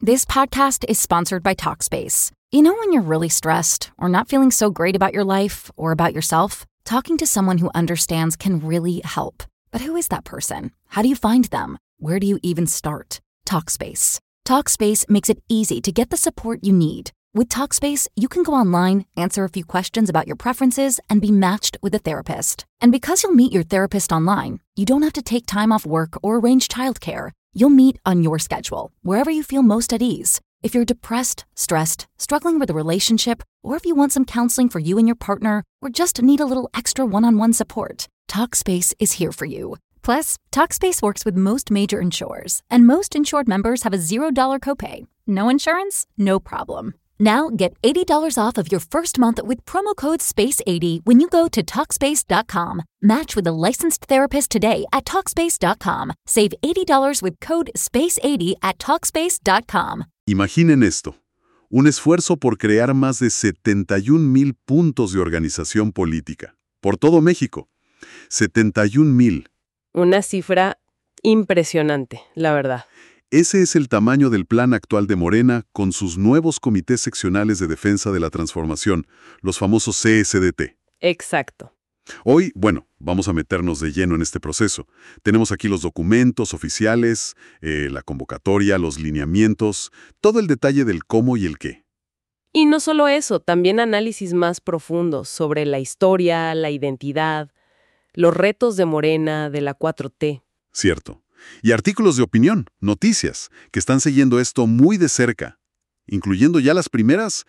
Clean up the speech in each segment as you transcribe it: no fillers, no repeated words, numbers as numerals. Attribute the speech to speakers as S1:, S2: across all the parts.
S1: This podcast is sponsored by Talkspace. You know when you're really stressed or not feeling so great about your life or about yourself? Talking to someone who understands can really help. But who is that person? How do you find them? Where do you even start? Talkspace. Talkspace makes it easy to get the support you need. With Talkspace, you can go online, answer a few questions about your preferences, and be matched with a therapist. And because you'll meet your therapist online, you don't have to take time off work or arrange childcare. You'll meet on your schedule, wherever you feel most at ease. If you're depressed, stressed, struggling with a relationship, or if you want some counseling for you and your partner, or just need a little extra one-on-one support, Talkspace is here for you. Plus, Talkspace works with most major insurers, and most insured members have a $0 copay. No insurance? No problem. Now get $80 off of your first month with promo code SPACE80 when you go to Talkspace.com. Match with a licensed therapist today at Talkspace.com. Save $80 with code SPACE80 at Talkspace.com.
S2: Imaginen esto, un esfuerzo por crear más de 71,000 puntos de organización política, por todo México. 71,000.
S3: Una cifra impresionante, la verdad.
S2: Ese es el tamaño del plan actual de Morena con sus nuevos comités seccionales de defensa de la transformación, los famosos CSDT.
S3: Exacto.
S2: Hoy, vamos a meternos de lleno en este proceso. Tenemos aquí los documentos oficiales, la convocatoria, los lineamientos, todo el detalle del cómo y el qué.
S3: Y no solo eso, también análisis más profundos sobre la historia, la identidad, los retos de Morena, de la 4T.
S2: Cierto. Y artículos de opinión, noticias, que están siguiendo esto muy de cerca, incluyendo ya las primeras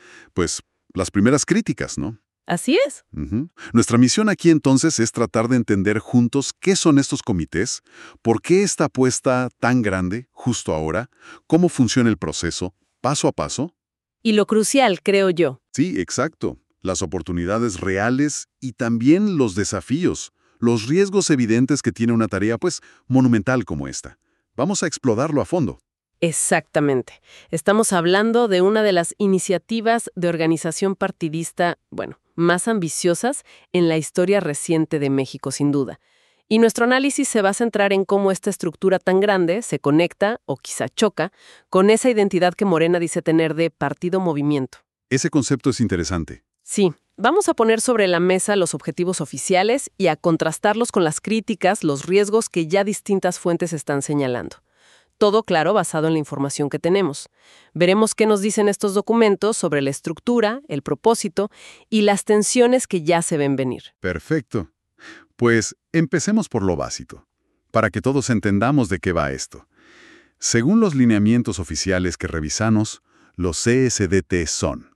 S2: críticas, ¿no?
S3: Así es.
S2: Nuestra misión aquí entonces es tratar de entender juntos qué son estos comités, por qué esta apuesta tan grande justo ahora, cómo funciona el proceso, paso a paso.
S3: Y lo crucial, creo yo.
S2: Sí, exacto. Las oportunidades reales y también los desafíos, los riesgos evidentes que tiene una tarea, monumental como esta. Vamos a explorarlo a fondo.
S3: Exactamente. Estamos hablando de una de las iniciativas de organización partidista, más ambiciosas en la historia reciente de México, sin duda. Y nuestro análisis se va a centrar en cómo esta estructura tan grande se conecta, o quizá choca, con esa identidad que Morena dice tener de partido-movimiento.
S2: Ese concepto es interesante.
S3: Sí. Vamos a poner sobre la mesa los objetivos oficiales y a contrastarlos con las críticas, los riesgos que ya distintas fuentes están señalando. Todo, claro, basado en la información que tenemos. Veremos qué nos dicen estos documentos sobre la estructura, el propósito y las tensiones que ya se ven venir.
S2: Perfecto. Pues empecemos por lo básico, para que todos entendamos de qué va esto. Según los lineamientos oficiales que revisamos, los CSDT son,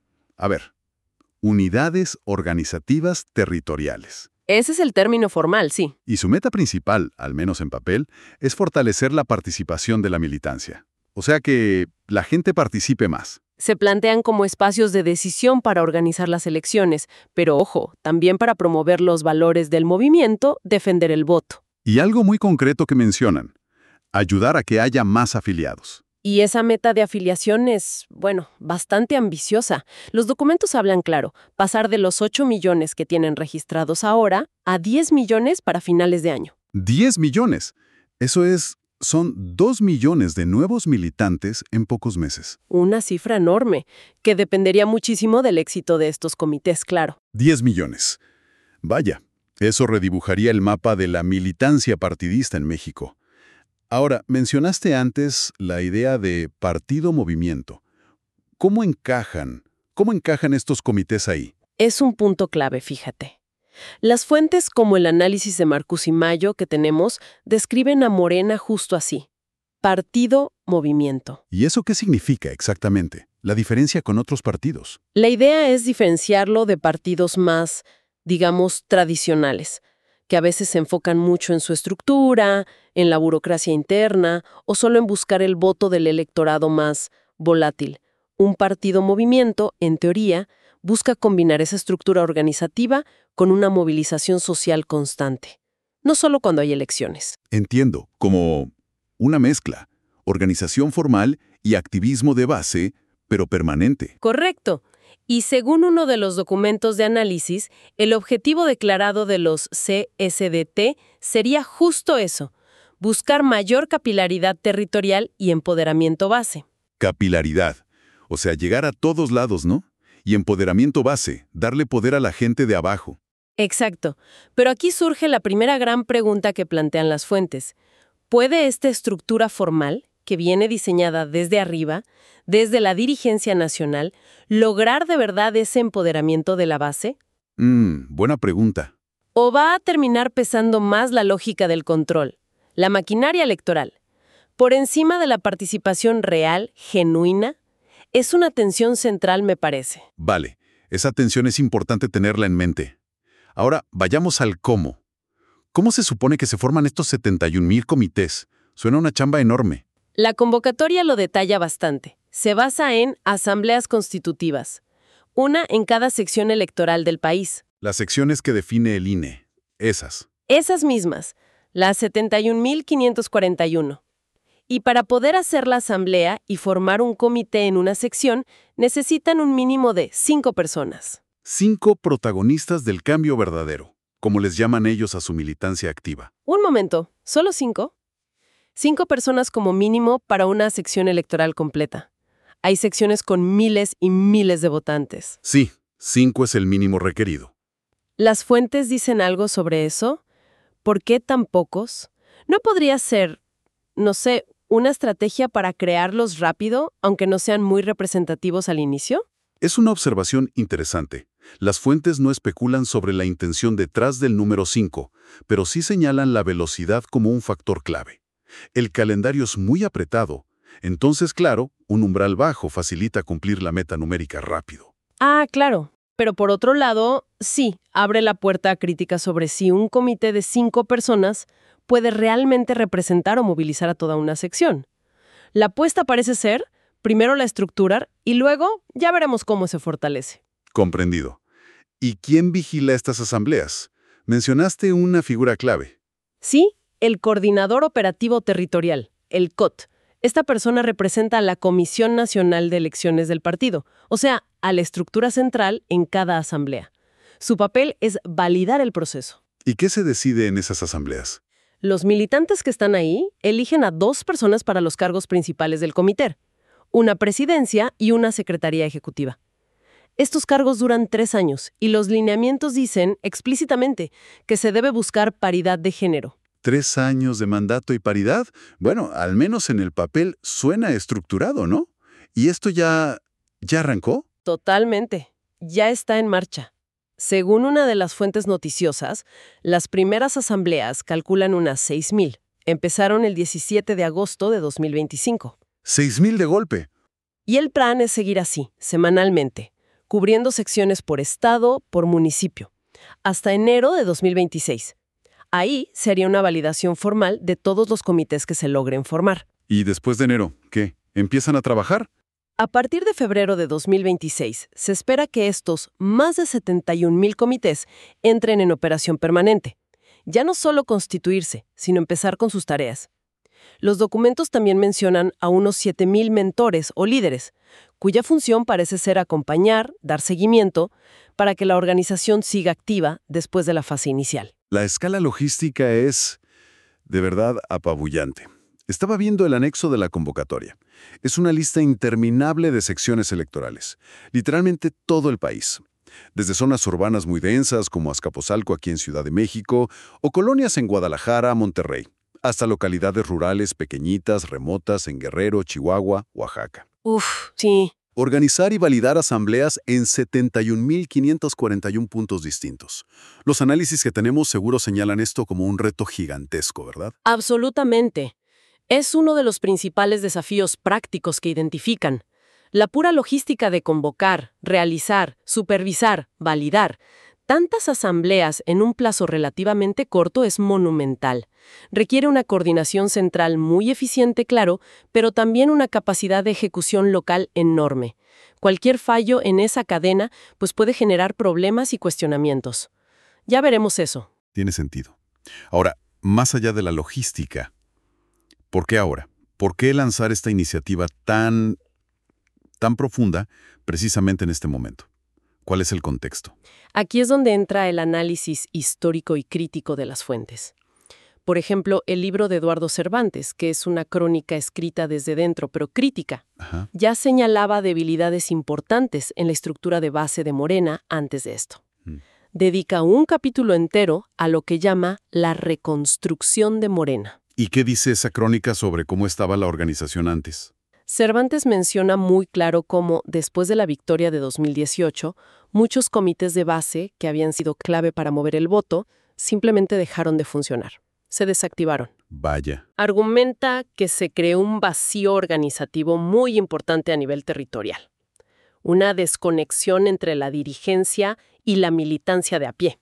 S2: Unidades Organizativas Territoriales.
S3: Ese es el término formal, sí.
S2: Y su meta principal, al menos en papel, es fortalecer la participación de la militancia. O sea que la gente participe más.
S3: Se plantean como espacios de decisión para organizar las elecciones, pero ojo, también para promover los valores del movimiento, defender el voto.
S2: Y algo muy concreto que mencionan, ayudar a que haya más afiliados.
S3: Y esa meta de afiliación es, bastante ambiciosa. Los documentos hablan claro, pasar de los 8 millones que tienen registrados ahora a 10 millones para finales de año.
S2: ¡10 millones! Son 2 millones de nuevos militantes en pocos meses.
S3: Una cifra enorme, que dependería muchísimo del éxito de estos comités, claro.
S2: 10 millones. Vaya, eso redibujaría el mapa de la militancia partidista en México. Ahora, mencionaste antes la idea de partido-movimiento. ¿Cómo encajan estos comités ahí?
S3: Es un punto clave, fíjate. Las fuentes como el análisis de Marcus y Mayo que tenemos describen a Morena justo así. Partido-movimiento.
S2: ¿Y eso qué significa exactamente? La diferencia con otros partidos.
S3: La idea es diferenciarlo de partidos más, tradicionales, que a veces se enfocan mucho en su estructura, en la burocracia interna o solo en buscar el voto del electorado más volátil. Un partido-movimiento, en teoría, busca combinar esa estructura organizativa con una movilización social constante, no solo cuando hay elecciones.
S2: Entiendo, como una mezcla, organización formal y activismo de base, pero permanente.
S3: Correcto. Y según uno de los documentos de análisis, el objetivo declarado de los CSDT sería justo eso, buscar mayor capilaridad territorial y empoderamiento base.
S2: Capilaridad, o sea, llegar a todos lados, ¿no? Y empoderamiento base, darle poder a la gente de abajo.
S3: Exacto. Pero aquí surge la primera gran pregunta que plantean las fuentes. ¿Puede esta estructura formal, que viene diseñada desde arriba, desde la dirigencia nacional, lograr de verdad ese empoderamiento de la base?
S2: Buena pregunta.
S3: ¿O va a terminar pesando más la lógica del control, la maquinaria electoral, por encima de la participación real, genuina? Es una tensión central, me parece.
S2: Vale, esa tensión es importante tenerla en mente. Ahora, vayamos al cómo. ¿Cómo se supone que se forman estos 71,000 comités? Suena una chamba enorme.
S3: La convocatoria lo detalla bastante. Se basa en asambleas constitutivas, una en cada sección electoral del país.
S2: Las secciones que define el INE. Esas.
S3: Esas mismas, las 71.541. Y para poder hacer la asamblea y formar un comité en una sección, necesitan un mínimo de 5 personas.
S2: 5 protagonistas del cambio verdadero, como les llaman ellos a su militancia activa.
S3: Un momento, ¿solo 5? 5 personas como mínimo para una sección electoral completa. Hay secciones con miles y miles de votantes.
S2: Sí, 5 es el mínimo requerido.
S3: ¿Las fuentes dicen algo sobre eso? ¿Por qué tan pocos? ¿No podría ser, no sé, una estrategia para crearlos rápido, aunque no sean muy representativos al inicio?
S2: Es una observación interesante. Las fuentes no especulan sobre la intención detrás del número 5, pero sí señalan la velocidad como un factor clave. El calendario es muy apretado, entonces, claro, un umbral bajo facilita cumplir la meta numérica rápido.
S3: Ah, claro. Pero por otro lado, sí, abre la puerta a críticas sobre si un comité de 5 personas puede realmente representar o movilizar a toda una sección. La apuesta parece ser, primero la estructurar y luego ya veremos cómo se fortalece.
S2: Comprendido. ¿Y quién vigila estas asambleas? Mencionaste una figura clave.
S3: Sí, el Coordinador Operativo Territorial, el COT. Esta persona representa a la Comisión Nacional de Elecciones del partido, o sea, a la estructura central en cada asamblea. Su papel es validar el proceso.
S2: ¿Y qué se decide en esas asambleas?
S3: Los militantes que están ahí eligen a 2 personas para los cargos principales del comité, una presidencia y una secretaría ejecutiva. Estos cargos duran 3 años y los lineamientos dicen explícitamente que se debe buscar paridad de género.
S2: 3 años de mandato y paridad. Bueno, al menos en el papel suena estructurado, ¿no? ¿Y esto ya arrancó?
S3: Totalmente. Ya está en marcha. Según una de las fuentes noticiosas, las primeras asambleas calculan unas 6,000. Empezaron el 17 de agosto de 2025.
S2: 6,000 de golpe.
S3: Y el plan es seguir así, semanalmente, cubriendo secciones por estado, por municipio, hasta enero de 2026. Ahí sería una validación formal de todos los comités que se logren formar.
S2: ¿Y después de enero, qué? ¿Empiezan a trabajar?
S3: A partir de febrero de 2026, se espera que estos más de 71,000 comités entren en operación permanente. Ya no solo constituirse, sino empezar con sus tareas. Los documentos también mencionan a unos 7,000 mentores o líderes, cuya función parece ser acompañar, dar seguimiento, para que la organización siga activa después de la fase inicial.
S2: La escala logística es, de verdad, apabullante. Estaba viendo el anexo de la convocatoria. Es una lista interminable de secciones electorales. Literalmente todo el país. Desde zonas urbanas muy densas como Azcapotzalco aquí en Ciudad de México o colonias en Guadalajara, Monterrey, hasta localidades rurales pequeñitas, remotas en Guerrero, Chihuahua, Oaxaca.
S3: Uf, sí.
S2: Organizar y validar asambleas en 71,541 puntos distintos. Los análisis que tenemos seguro señalan esto como un reto gigantesco, ¿verdad?
S3: Absolutamente. Es uno de los principales desafíos prácticos que identifican. La pura logística de convocar, realizar, supervisar, validar tantas asambleas en un plazo relativamente corto es monumental. Requiere una coordinación central muy eficiente, claro, pero también una capacidad de ejecución local enorme. Cualquier fallo en esa cadena pues puede generar problemas y cuestionamientos. Ya veremos eso.
S2: Tiene sentido. Ahora, más allá de la logística, ¿por qué ahora? ¿Por qué lanzar esta iniciativa tan profunda precisamente en este momento? ¿Cuál es el contexto?
S3: Aquí es donde entra el análisis histórico y crítico de las fuentes. Por ejemplo, el libro de Eduardo Cervantes, que es una crónica escrita desde dentro, pero crítica,
S2: Ajá.
S3: ya señalaba debilidades importantes en la estructura de base de Morena antes de esto.
S2: Mm.
S3: Dedica un capítulo entero a lo que llama la reconstrucción de Morena.
S2: ¿Y qué dice esa crónica sobre cómo estaba la organización antes?
S3: Cervantes menciona muy claro cómo, después de la victoria de 2018, muchos comités de base, que habían sido clave para mover el voto, simplemente dejaron de funcionar. Se desactivaron.
S2: Vaya.
S3: Argumenta que se creó un vacío organizativo muy importante a nivel territorial. Una desconexión entre la dirigencia y la militancia de a pie.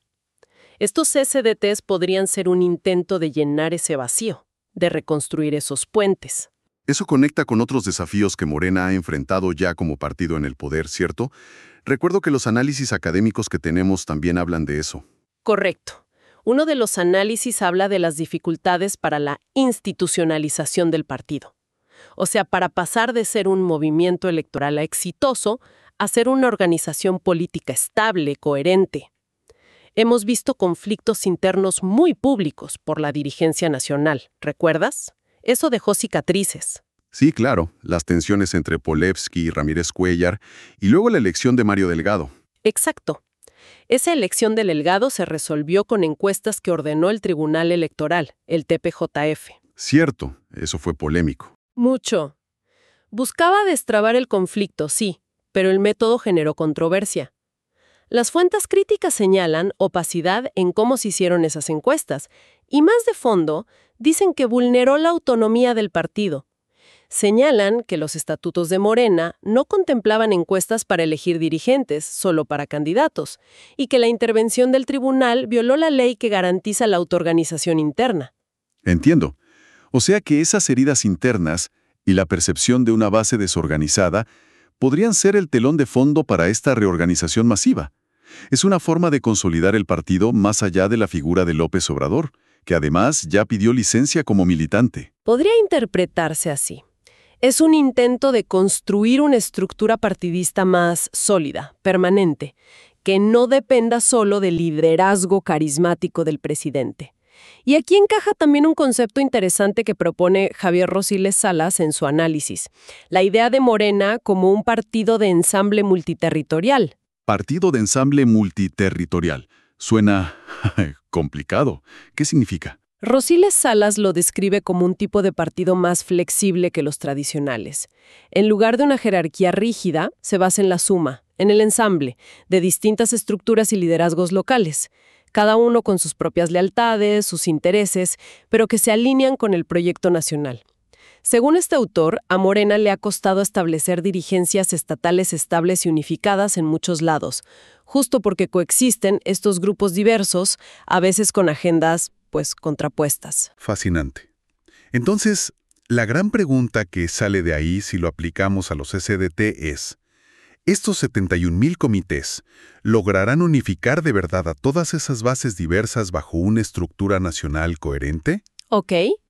S3: Estos SDTs podrían ser un intento de llenar ese vacío, de reconstruir esos puentes.
S2: Eso conecta con otros desafíos que Morena ha enfrentado ya como partido en el poder, ¿cierto? Recuerdo que los análisis académicos que tenemos también hablan de eso.
S3: Correcto. Uno de los análisis habla de las dificultades para la institucionalización del partido. O sea, para pasar de ser un movimiento electoral exitoso a ser una organización política estable, coherente. Hemos visto conflictos internos muy públicos por la dirigencia nacional, ¿recuerdas? Eso dejó cicatrices.
S2: Sí, claro, las tensiones entre Polevsky y Ramírez Cuéllar, y luego la elección de Mario Delgado.
S3: Exacto. Esa elección del Delgado se resolvió con encuestas que ordenó el Tribunal Electoral, el TPJF.
S2: Cierto, eso fue polémico.
S3: Mucho. Buscaba destrabar el conflicto, sí, pero el método generó controversia. Las fuentes críticas señalan opacidad en cómo se hicieron esas encuestas, y más de fondo, dicen que vulneró la autonomía del partido. Señalan que los estatutos de Morena no contemplaban encuestas para elegir dirigentes, solo para candidatos, y que la intervención del tribunal violó la ley que garantiza la autoorganización interna.
S2: Entiendo. O sea que esas heridas internas y la percepción de una base desorganizada podrían ser el telón de fondo para esta reorganización masiva. Es una forma de consolidar el partido más allá de la figura de López Obrador, que además ya pidió licencia como militante.
S3: Podría interpretarse así. Es un intento de construir una estructura partidista más sólida, permanente, que no dependa solo del liderazgo carismático del presidente. Y aquí encaja también un concepto interesante que propone Javier Rosiles Salas en su análisis, la idea de Morena como un partido de ensamble multiterritorial.
S2: Partido de ensamble multiterritorial. Suena complicado. ¿Qué significa?
S3: Rosiles Salas lo describe como un tipo de partido más flexible que los tradicionales. En lugar de una jerarquía rígida, se basa en la suma, en el ensamble, de distintas estructuras y liderazgos locales, cada uno con sus propias lealtades, sus intereses, pero que se alinean con el proyecto nacional. Según este autor, a Morena le ha costado establecer dirigencias estatales estables y unificadas en muchos lados, justo porque coexisten estos grupos diversos, a veces con agendas contrapuestas.
S2: Fascinante. Entonces, la gran pregunta que sale de ahí si lo aplicamos a los SDT es, ¿estos 71,000 comités lograrán unificar de verdad a todas esas bases diversas bajo una estructura nacional coherente?
S3: Ok.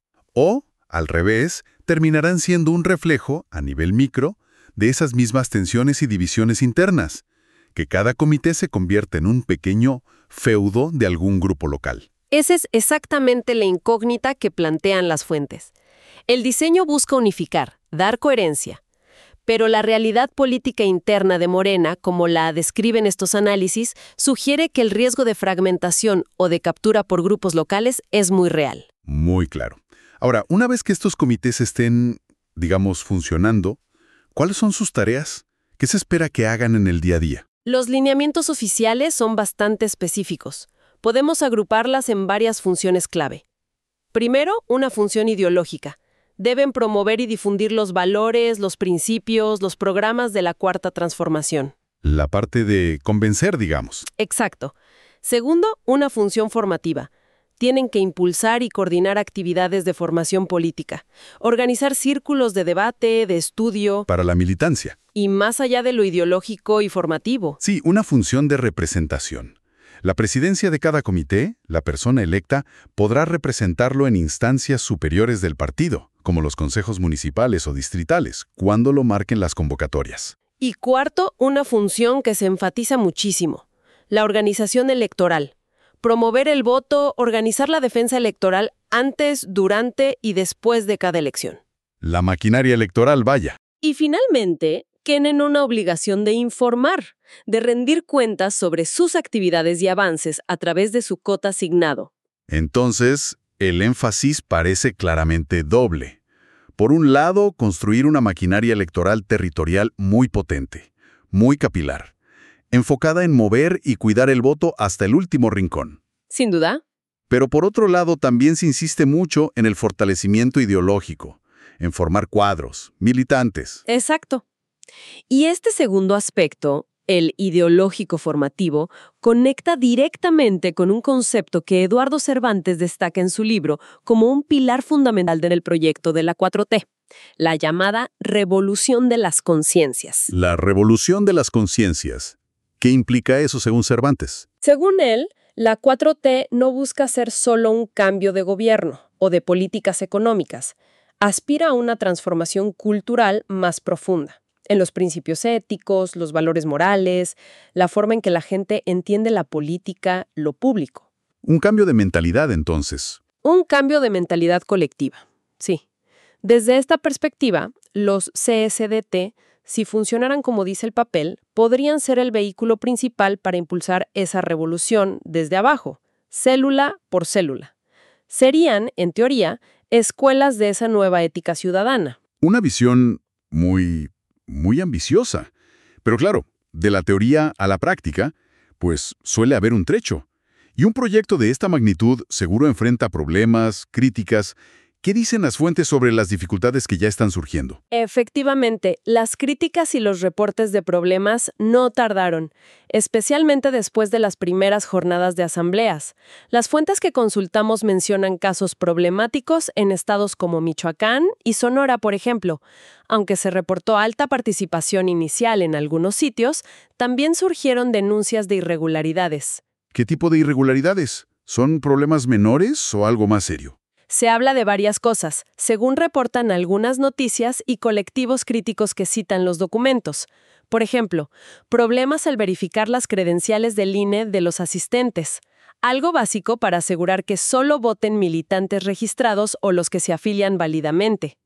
S2: ¿O, al revés, terminarán siendo un reflejo, a nivel micro, de esas mismas tensiones y divisiones internas, que cada comité se convierte en un pequeño feudo de algún grupo local?
S3: Esa es exactamente la incógnita que plantean las fuentes. El diseño busca unificar, dar coherencia. Pero la realidad política interna de Morena, como la describen estos análisis, sugiere que el riesgo de fragmentación o de captura por grupos locales es muy real.
S2: Muy claro. Ahora, una vez que estos comités estén, digamos, funcionando, ¿cuáles son sus tareas? ¿Qué se espera que hagan en el día a día?
S3: Los lineamientos oficiales son bastante específicos. Podemos agruparlas en varias funciones clave. Primero, una función ideológica. Deben promover y difundir los valores, los principios, los programas de la Cuarta Transformación.
S2: La parte de convencer, digamos.
S3: Exacto. Segundo, una función formativa. Tienen que impulsar y coordinar actividades de formación política, organizar círculos de debate, de estudio.
S2: Para la militancia.
S3: Y más allá de lo ideológico y formativo.
S2: Sí, una función de representación. La presidencia de cada comité, la persona electa, podrá representarlo en instancias superiores del partido, como los consejos municipales o distritales, cuando lo marquen las convocatorias.
S3: Y cuarto, una función que se enfatiza muchísimo, la organización electoral. Promover el voto, organizar la defensa electoral antes, durante y después de cada elección.
S2: La maquinaria electoral, vaya.
S3: Y finalmente, tienen una obligación de informar, de rendir cuentas sobre sus actividades y avances a través de su cota asignado.
S2: Entonces, el énfasis parece claramente doble. Por un lado, construir una maquinaria electoral territorial muy potente, muy capilar, enfocada en mover y cuidar el voto hasta el último rincón.
S3: Sin duda.
S2: Pero por otro lado, también se insiste mucho en el fortalecimiento ideológico, en formar cuadros, militantes.
S3: Exacto. Y este segundo aspecto, el ideológico formativo, conecta directamente con un concepto que Eduardo Cervantes destaca en su libro como un pilar fundamental del proyecto de la 4T, la llamada revolución de las conciencias.
S2: La revolución de las conciencias. ¿Qué implica eso según Cervantes?
S3: Según él, la 4T no busca ser solo un cambio de gobierno o de políticas económicas. Aspira a una transformación cultural más profunda, en los principios éticos, los valores morales, la forma en que la gente entiende la política, lo público.
S2: Un cambio de mentalidad, entonces.
S3: Un cambio de mentalidad colectiva, sí. Desde esta perspectiva, los CSDT, si funcionaran como dice el papel, podrían ser el vehículo principal para impulsar esa revolución desde abajo, célula por célula. Serían, en teoría, escuelas de esa nueva ética ciudadana.
S2: Una visión muy ambiciosa. Pero claro, de la teoría a la práctica, pues suele haber un trecho. Y un proyecto de esta magnitud seguro enfrenta problemas, críticas. ¿Qué dicen las fuentes sobre las dificultades que ya están surgiendo?
S3: Efectivamente, las críticas y los reportes de problemas no tardaron, especialmente después de las primeras jornadas de asambleas. Las fuentes que consultamos mencionan casos problemáticos en estados como Michoacán y Sonora, por ejemplo. Aunque se reportó alta participación inicial en algunos sitios, también surgieron denuncias de irregularidades.
S2: ¿Qué tipo de irregularidades? ¿Son problemas menores o algo más serio?
S3: Se habla de varias cosas, según reportan algunas noticias y colectivos críticos que citan los documentos. Por ejemplo, problemas al verificar las credenciales del INE de los asistentes, algo básico para asegurar que solo voten militantes registrados o los que se afilian válidamente.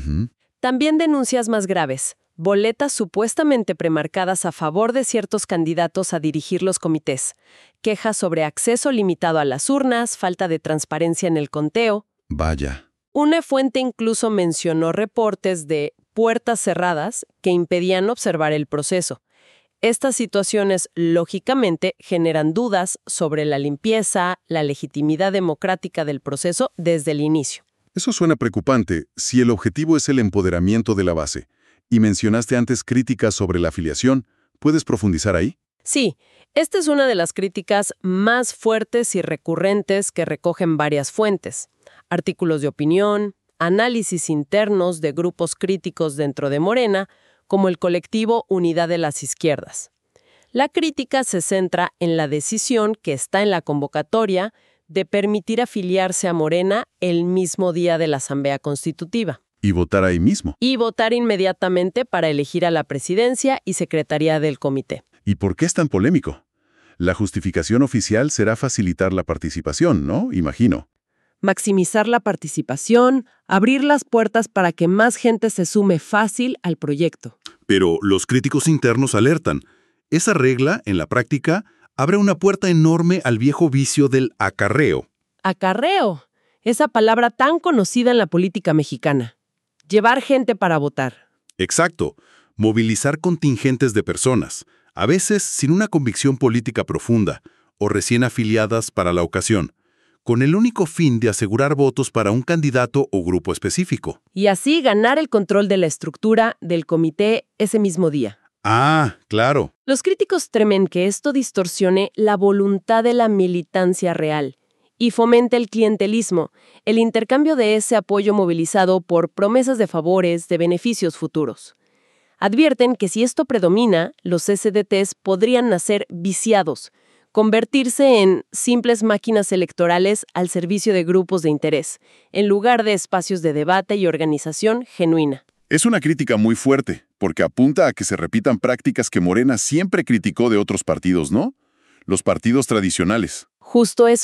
S3: También denuncias más graves, boletas supuestamente premarcadas a favor de ciertos candidatos a dirigir los comités, quejas sobre acceso limitado a las urnas, falta de transparencia en el conteo.
S2: Vaya.
S3: Una fuente incluso mencionó reportes de puertas cerradas que impedían observar el proceso. Estas situaciones, lógicamente, generan dudas sobre la limpieza, la legitimidad democrática del proceso desde el inicio.
S2: Eso suena preocupante si el objetivo es el empoderamiento de la base. Y mencionaste antes críticas sobre la afiliación. ¿Puedes profundizar ahí?
S3: Sí, esta es una de las críticas más fuertes y recurrentes que recogen varias fuentes. Artículos de opinión, análisis internos de grupos críticos dentro de Morena, como el colectivo Unidad de las Izquierdas. La crítica se centra en la decisión que está en la convocatoria de permitir afiliarse a Morena el mismo día de la Asamblea Constitutiva.
S2: Y votar ahí mismo.
S3: Y votar inmediatamente para elegir a la presidencia y secretaría del comité.
S2: ¿Y por qué es tan polémico? La justificación oficial será facilitar la participación, ¿no? Imagino.
S3: Maximizar la participación, abrir las puertas para que más gente se sume fácil al proyecto.
S4: Pero los críticos internos alertan. Esa regla, en la práctica, abre una puerta enorme al viejo vicio del acarreo.
S3: Acarreo, esa palabra tan conocida en la política mexicana. Llevar gente para votar.
S4: Exacto. Movilizar contingentes de personas, a veces sin una convicción política profunda, o recién afiliadas para la ocasión, con el único fin de asegurar votos para un candidato o grupo específico.
S3: Y así ganar el control de la estructura del comité ese mismo día.
S4: Ah, claro.
S3: Los críticos temen que esto distorsione la voluntad de la militancia real y fomente el clientelismo, el intercambio de ese apoyo movilizado por promesas de favores, de beneficios futuros. Advierten que si esto predomina, los SDTs podrían nacer viciados, convertirse en simples máquinas electorales al servicio de grupos de interés, en lugar de espacios de debate y organización genuina.
S2: Es una crítica muy fuerte, porque apunta a que se repitan prácticas que Morena siempre criticó de otros partidos, ¿no? Los partidos tradicionales.
S3: Justo eso.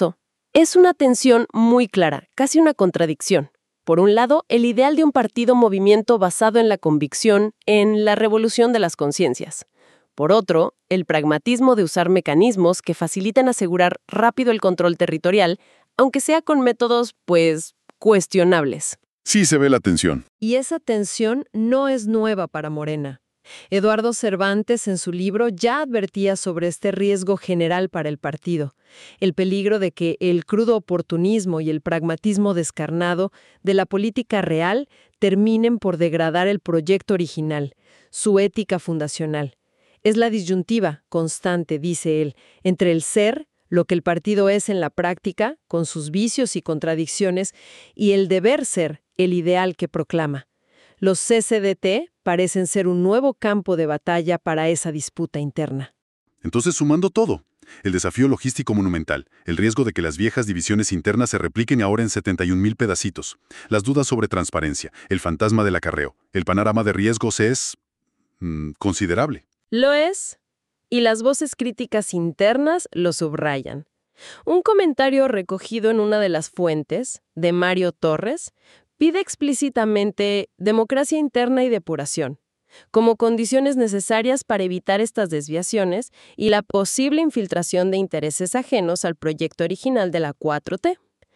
S3: Es una tensión muy clara, casi una contradicción. Por un lado, el ideal de un partido-movimiento basado en la convicción, en la revolución de las conciencias. Por otro, el pragmatismo de usar mecanismos que facilitan asegurar rápido el control territorial, aunque sea con métodos, cuestionables.
S2: Sí se ve la tensión.
S5: Y esa tensión no es nueva para Morena. Eduardo Cervantes en su libro ya advertía sobre este riesgo general para el partido, el peligro de que el crudo oportunismo y el pragmatismo descarnado de la política real terminen por degradar el proyecto original, su ética fundacional. Es la disyuntiva constante, dice él, entre el ser, lo que el partido es en la práctica, con sus vicios y contradicciones, y el deber ser, el ideal que proclama. Los CCDT parecen ser un nuevo campo de batalla para esa disputa interna.
S2: Entonces, sumando todo, el desafío logístico monumental, el riesgo de que las viejas divisiones internas se repliquen ahora en 71,000 pedacitos, las dudas sobre transparencia, el fantasma del acarreo, el panorama de riesgos es considerable.
S3: Lo es, y las voces críticas internas lo subrayan. Un comentario recogido en una de las fuentes, de Mario Torres, pide explícitamente democracia interna y depuración, como condiciones necesarias para evitar estas desviaciones y la posible infiltración de intereses ajenos al proyecto original de la 4T.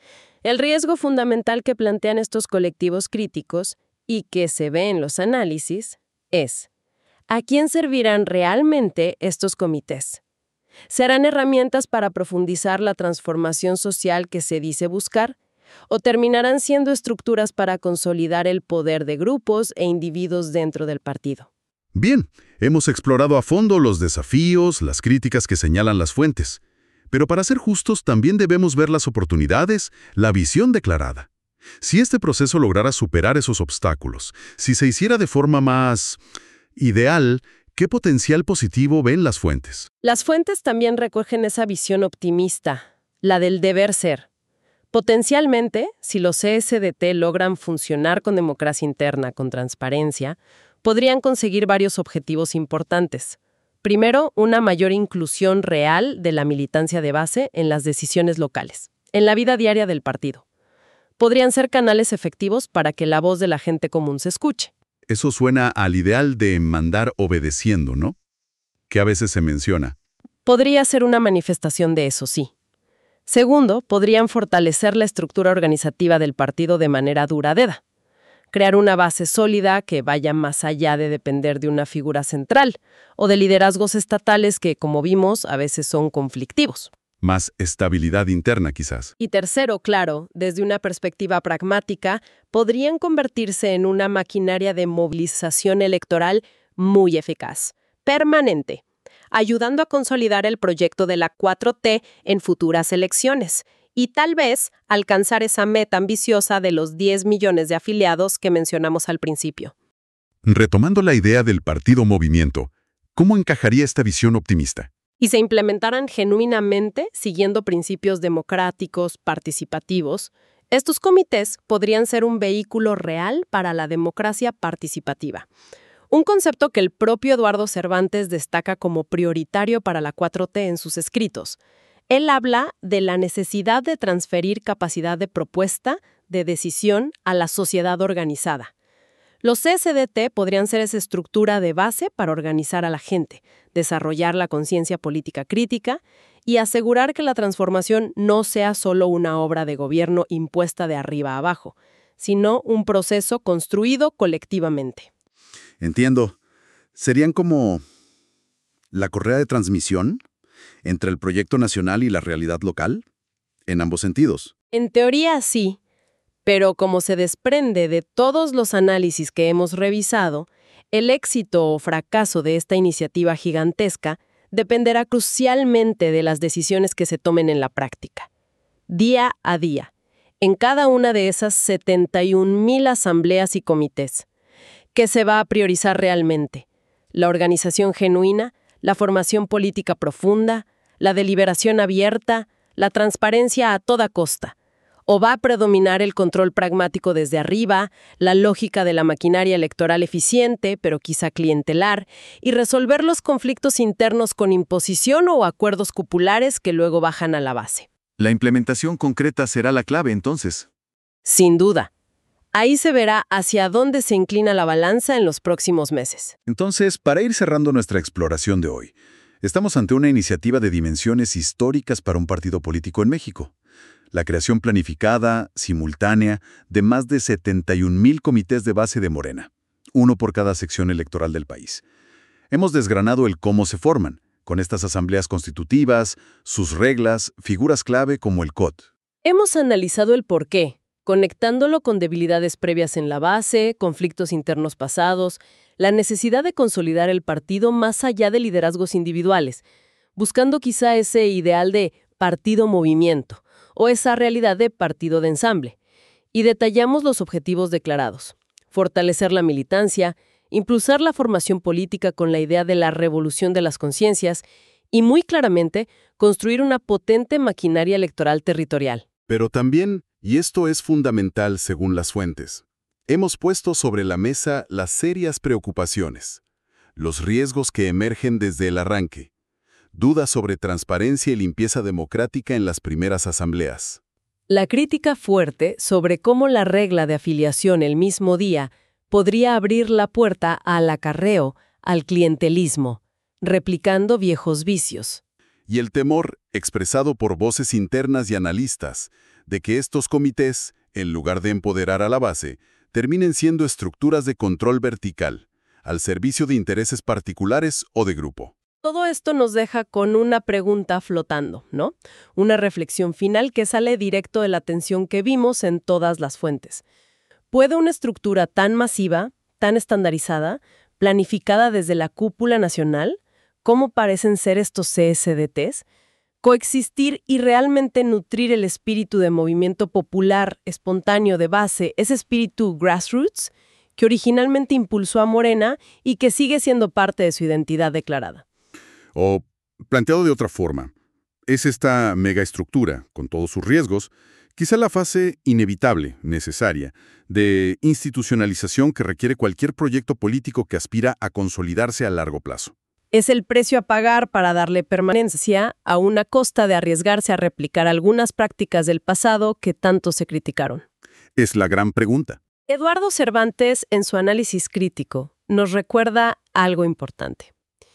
S3: El riesgo fundamental que plantean estos colectivos críticos, y que se ve en los análisis, es: ¿a quién servirán realmente estos comités? ¿Serán herramientas para profundizar la transformación social que se dice buscar? ¿O terminarán siendo estructuras para consolidar el poder de grupos e individuos dentro del partido?
S2: Bien, hemos explorado a fondo los desafíos, las críticas que señalan las fuentes. Pero para ser justos, también debemos ver las oportunidades, la visión declarada. Si este proceso lograra superar esos obstáculos, si se hiciera de forma más ideal, ¿qué potencial positivo ven las fuentes?
S3: Las fuentes también recogen esa visión optimista, la del deber ser. Potencialmente, si los CSDT logran funcionar con democracia interna, con transparencia, podrían conseguir varios objetivos importantes. Primero, una mayor inclusión real de la militancia de base en las decisiones locales, en la vida diaria del partido. Podrían ser canales efectivos para que la voz de la gente común se escuche.
S2: Eso suena al ideal de mandar obedeciendo, ¿no? Que a veces se menciona.
S3: Podría ser una manifestación de eso, sí. Segundo, podrían fortalecer la estructura organizativa del partido de manera duradera. Crear una base sólida que vaya más allá de depender de una figura central o de liderazgos estatales que, como vimos, a veces son conflictivos.
S2: Más estabilidad interna, quizás.
S3: Y tercero, claro, desde una perspectiva pragmática, podrían convertirse en una maquinaria de movilización electoral muy eficaz, permanente, ayudando a consolidar el proyecto de la 4T en futuras elecciones y tal vez alcanzar esa meta ambiciosa de los 10 millones de afiliados que mencionamos al principio.
S2: Retomando la idea del partido movimiento, ¿cómo encajaría esta visión optimista?
S3: Y se implementaran genuinamente siguiendo principios democráticos, participativos, estos comités podrían ser un vehículo real para la democracia participativa. Un concepto que el propio Eduardo Cervantes destaca como prioritario para la 4T en sus escritos. Él habla de la necesidad de transferir capacidad de propuesta, de decisión, a la sociedad organizada. Los CSDT podrían ser esa estructura de base para organizar a la gente, desarrollar la conciencia política crítica y asegurar que la transformación no sea solo una obra de gobierno impuesta de arriba a abajo, sino un proceso construido colectivamente.
S4: Entiendo. ¿Serían como la correa de transmisión entre el proyecto nacional y la realidad local? En ambos sentidos.
S3: En teoría sí, pero como se desprende de todos los análisis que hemos revisado, el éxito o fracaso de esta iniciativa gigantesca dependerá crucialmente de las decisiones que se tomen en la práctica. Día a día, en cada una de esas 71,000 asambleas y comités. ¿Qué se va a priorizar realmente? ¿La organización genuina? ¿La formación política profunda? ¿La deliberación abierta? ¿La transparencia a toda costa? ¿O va a predominar el control pragmático desde arriba, la lógica de la maquinaria electoral eficiente, pero quizá clientelar, y resolver los conflictos internos con imposición o acuerdos cupulares que luego bajan a la base?
S2: La implementación concreta será la clave, entonces.
S3: Sin duda. Ahí se verá hacia dónde se inclina la balanza en los próximos meses.
S2: Entonces, para ir cerrando nuestra exploración de hoy, estamos ante una iniciativa de dimensiones históricas para un partido político en México. La creación planificada, simultánea, de más de 71,000 comités de base de Morena, uno por cada sección electoral del país. Hemos desgranado el cómo se forman, con estas asambleas constitutivas, sus reglas, figuras clave como el COT.
S3: Hemos analizado el porqué, conectándolo con debilidades previas en la base, conflictos internos pasados, la necesidad de consolidar el partido más allá de liderazgos individuales, buscando quizá ese ideal de partido-movimiento o esa realidad de partido de ensamble. Y detallamos los objetivos declarados: fortalecer la militancia, impulsar la formación política con la idea de la revolución de las conciencias y, muy claramente, construir una potente maquinaria electoral territorial.
S4: Pero también, y esto es fundamental según las fuentes, hemos puesto sobre la mesa las serias preocupaciones, los riesgos que emergen desde el arranque, dudas sobre transparencia y limpieza democrática en las primeras asambleas.
S3: La crítica fuerte sobre cómo la regla de afiliación el mismo día podría abrir la puerta al acarreo, al clientelismo, replicando viejos vicios.
S4: Y el temor, expresado por voces internas y analistas, de que estos comités, en lugar de empoderar a la base, terminen siendo estructuras de control vertical, al servicio de intereses particulares o de grupo.
S3: Todo esto nos deja con una pregunta flotando, ¿no? Una reflexión final que sale directo de la tensión que vimos en todas las fuentes. ¿Puede una estructura tan masiva, tan estandarizada, planificada desde la cúpula nacional, como parecen ser estos CSDTs, coexistir y realmente nutrir el espíritu de movimiento popular, espontáneo de base, ese espíritu grassroots, que originalmente impulsó a Morena y que sigue siendo parte de su identidad declarada?
S4: O, planteado de otra forma, es esta megaestructura, con todos sus riesgos, quizá la fase inevitable, necesaria, de institucionalización que requiere cualquier proyecto político que aspira a consolidarse a largo plazo.
S3: Es el precio a pagar para darle permanencia a una costa de arriesgarse a replicar algunas prácticas del pasado que tanto se criticaron.
S4: Es la gran pregunta.
S3: Eduardo Cervantes, en su análisis crítico, nos recuerda algo importante.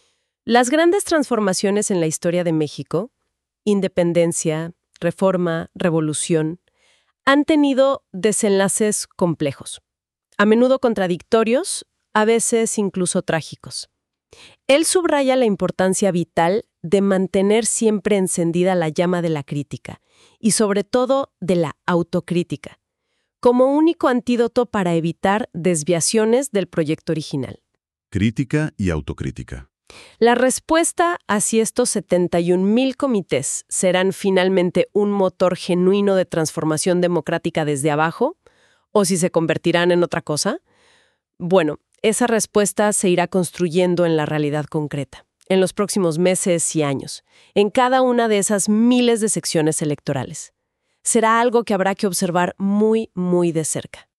S3: Las grandes transformaciones en la historia de México, independencia, reforma, revolución, han tenido desenlaces complejos, a menudo contradictorios, a veces incluso trágicos. Él subraya la importancia vital de mantener siempre encendida la llama de la crítica y sobre todo de la autocrítica, como único antídoto para evitar desviaciones del proyecto original.
S4: Crítica y autocrítica.
S3: La respuesta a si estos 71,000 comités serán finalmente un motor genuino de transformación democrática desde abajo, o si se convertirán en otra cosa, bueno, esa respuesta se irá construyendo en la realidad concreta, en los próximos meses y años, en cada una de esas miles de secciones electorales. Será algo que habrá que observar muy, muy de cerca.